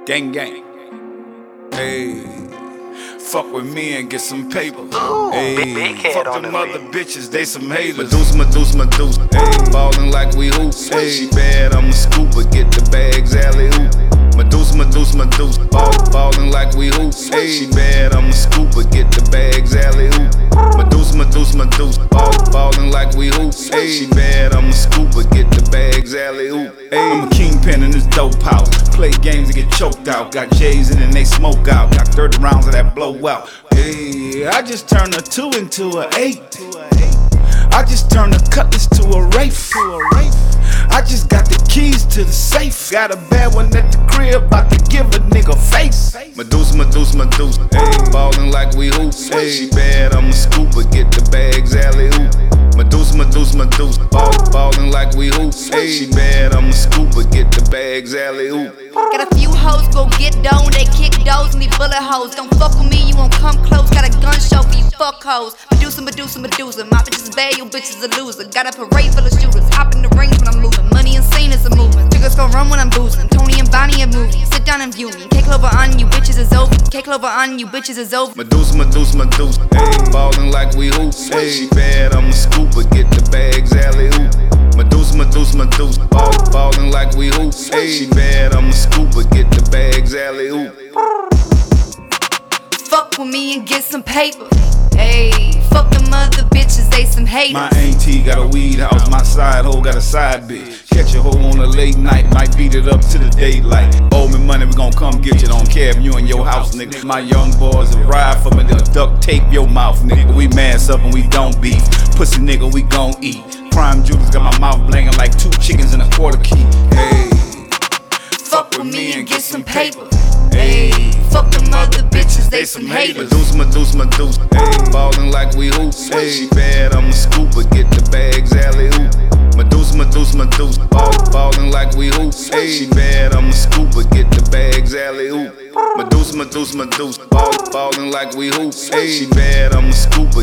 Gang gang. Hey, fuck with me and get some paper. Hey, fuck them other bitches, they some haters. Medusa. Hey, ballin' like we hoop. Hey, she bad, I'm a scooper. Get the bags, alley-oop. Medusa. Ballin' like we hoop. Hey, she bad, I'm a scooper. Get the bags, alley-oop. Medusa. Ballin' like we hoop. Hey, she bad, I'm a scooper. Get the bags, alley-oop. Hey, I'm a kingpin in this dope house. Play games and get choked out. Got J's in and they smoke out. Got 30 rounds of that blowout. Hey, I just turned a 2 into a 8. I just turned a cutlass to a Wraith. I just got the keys to the safe. Got a bad one at the crib, about to give a nigga face. Medusa. Hey, ballin' like we hoop. Hey, she bad, I'm a scooper. Get the bags, alley-oop. Medusa. Ballin' like we hoop. Hey, she bad, I'm a scooper. Get the bags, alley-oop. Got a few hoes, go get dough, they kick doors and they bullet hoes. Don't fuck with me, you won't come close. Got a gun show for you fuck hoes. Medusa. My bitch is bad, you bitch is a loser. Got a parade full of shooters, hop in the rings when I'm moving. Money insane is a movement. Niggas gon' run when I'm boozing. Tony and Bonnie a movie. Sit down and view me. Cake clover on you, bitches is over. Medusa. Hey, ballin' like we hoop. Hey, she bad, I'm a scooper. Get the bags, alley-oop. Medusa. Ballin' like we hoop. Hey, she bad, I'm a scooper. Get the bags, alley-oop. Fuck with me and get some paper. Ayy, fuck them other bitches, they some haters. My auntie got a weed house, my side hoe got a side bitch. Catch a hoe on a late night, might beat it up to the daylight. Owe me money, we gon' come get you. Don't care if you in your house, nigga. My young boys will ride for me, they'll duct tape your mouth, nigga. We mass up and we don't beef. Pussy nigga, we gon' eat. Prime Judas got my mouth blingin' like 2 chickens in a quarter key. Hey, fuck with me and get some paper. Ayy, fuck them other bitches, they some haters. Medusa. Hey, ballin' like we hoop. Hey, she bad, I'm a scooper. Get the bags, alley-oop. Medusa. Ballin' like we hoop. Hey, she bad, I'm a scooper. Get the bags, alley-oop. Medusa. Ballin' like we hoop. Hey, she bad, I'm a scooper.